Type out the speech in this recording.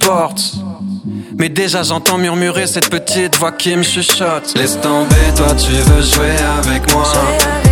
supporte. Mais déjà j'entends murmurer cette petite voix qui me chuchote. Laisse tomber, toi tu veux jouer avec moi.